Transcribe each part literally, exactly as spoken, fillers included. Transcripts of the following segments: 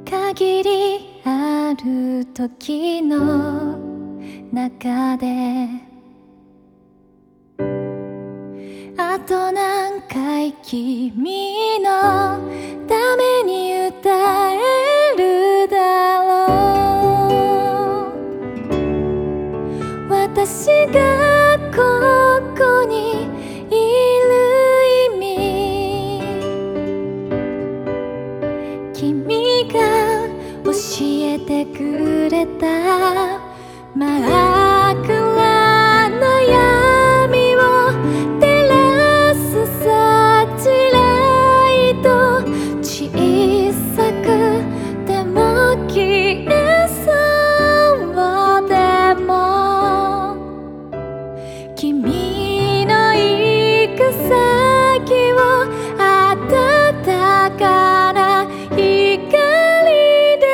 限りある時の中であと何回君のために歌えるだろう。私がここにいる意味、君が教えてくれた真っ暗な闇を照らすサーチライト、小さくても消えそうでも君の行く先を温かな光で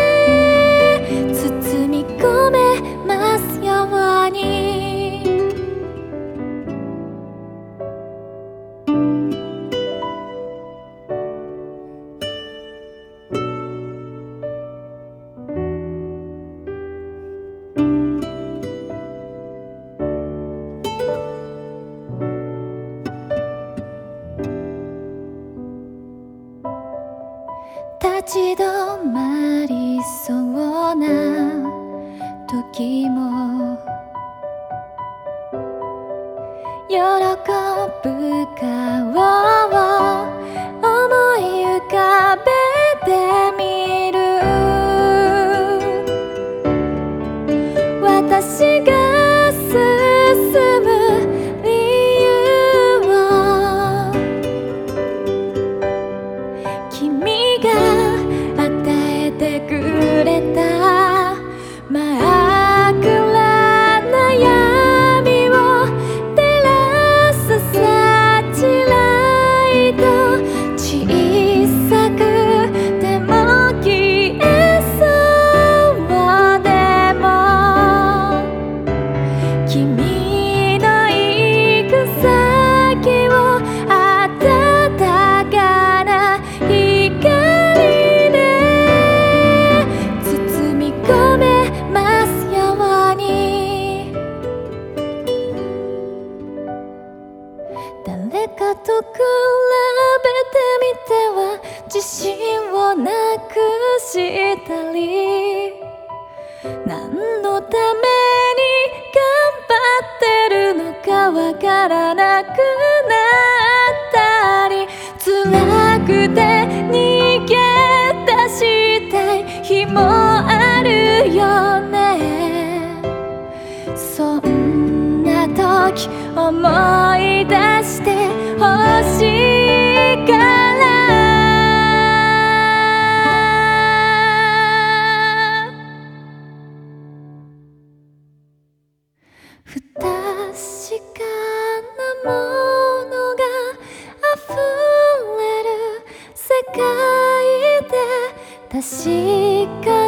包み込めますように。立ち止まりそうな時も喜ぶ顔を思い浮かべてみる。私が進む理由を君が与えてくれた真っ暗な闇を照らすサーチライト、小さくても消えそうでも君の行く先を温かな光で包み込めますように。誰かと比べてみては自信をなくしたり、何のために頑張ってるのかわからなくなったり、辛くて逃げ出したい日もあるよね。そんな時思い出してほしいから不確かなものが溢れる世界で確か